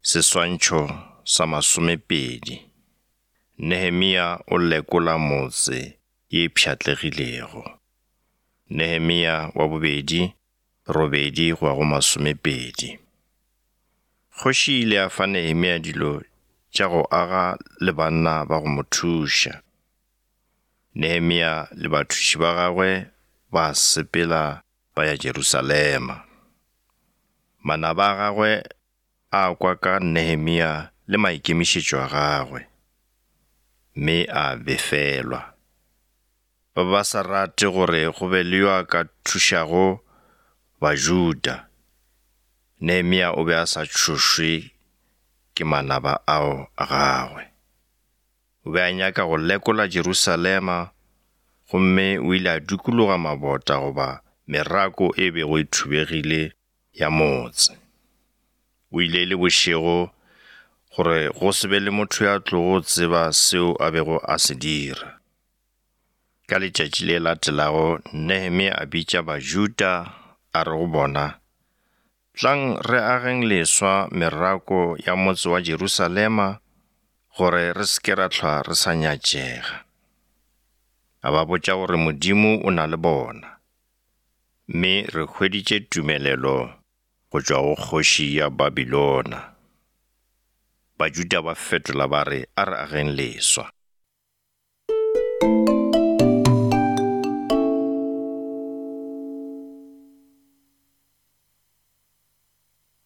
Seswantšho sa 20. Nehemia o lekola motse ye pšhatlegilego. Nehemia wa 2, 8-20. Kgoši ile a fa Nehemia dilo tša go aga le banna ba go mo thuša. Nehemia le bathuši ba gagwe ba sepela ba ya Jerusalema. Manaba a gagwe a kwa ka Nehemia le maikemišetšo a gagwe, mme a befelwa. Ba sa rate gore go be le yo a ka thušago Bajuda. Nehemia o be a sa tšhošwe ke manaba ao a gagwe. O be a nyaka go lekola Jerusalema, gomme o ile a dukologa mabota goba merako e bego e thubegile ya motse. O ile le bošego gore go se be le motho ya tlogo tseba seo a bego a se dira. Ka letšatši le latelago, Nehemia a bitša Bajuda a re go bona, "Tlang re ageng leswa merako ya motse wa Jerusalema gore re seke ra hlwa re sa nyatšega." A ba botša gore Modimo o na le bona, mme re hweditše tumelelo go tšwa go kgoši ya Babilona. Bajuda ba fetola ba re a re ageng leswa.